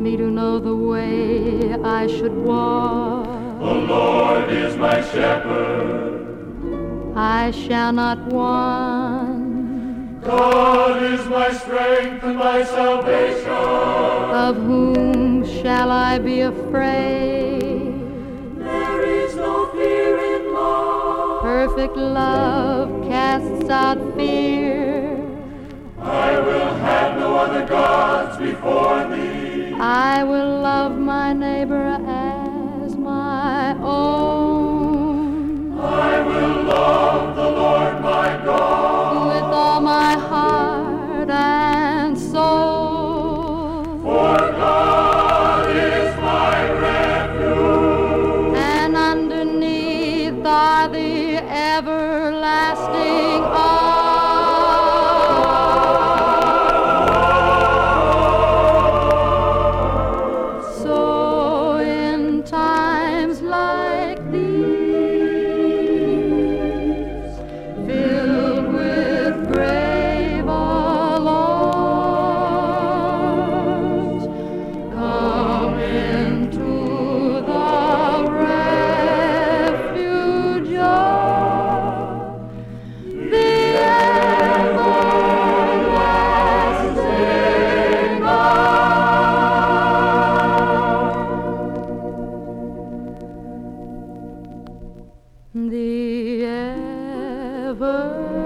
me to know the way I should walk. The Lord is my shepherd, I shall not want. God is my strength and my salvation. Of whom shall I be afraid? There is no fear in love. Perfect love casts out fear. I will have no other gods before thee. I will love my neighbor as my own. I will love the Lord my God with all my heart and soul. For God is my refuge, And underneath are the everlasting arms. So in times like these, filled with brave alarms, come into the refuge of the everlasting arms. The everlasting